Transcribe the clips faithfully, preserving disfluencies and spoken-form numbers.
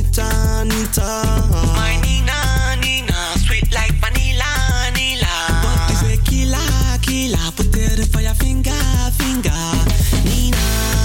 it on, it on. My Nina, Nina, sweet like vanilla, vanilla. But if a killer, killer, put it for your finger, finger. Nina,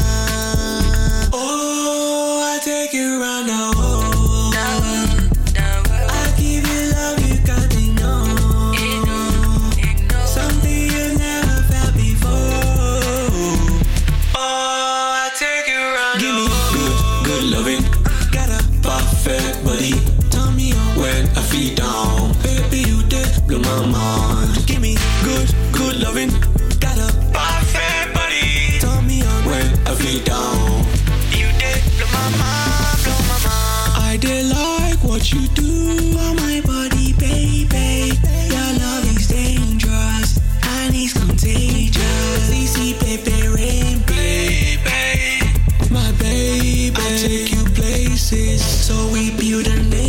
oh, I take you round the world. I give you love you can't ignore. Something you never felt before. Oh, I take you round. Give me good, good loving. Got a perfect body. Turn me on when I feel down. Baby, you did blow my mind. Give me good, good loving. Got a perfect body. Turn me on when I feel down. You did blow my mind, blow my mind. I did like what you do on my body, baby. Your love is dangerous and it's contagious. Easy, baby, rain, baby. My baby, I take you places, so we build a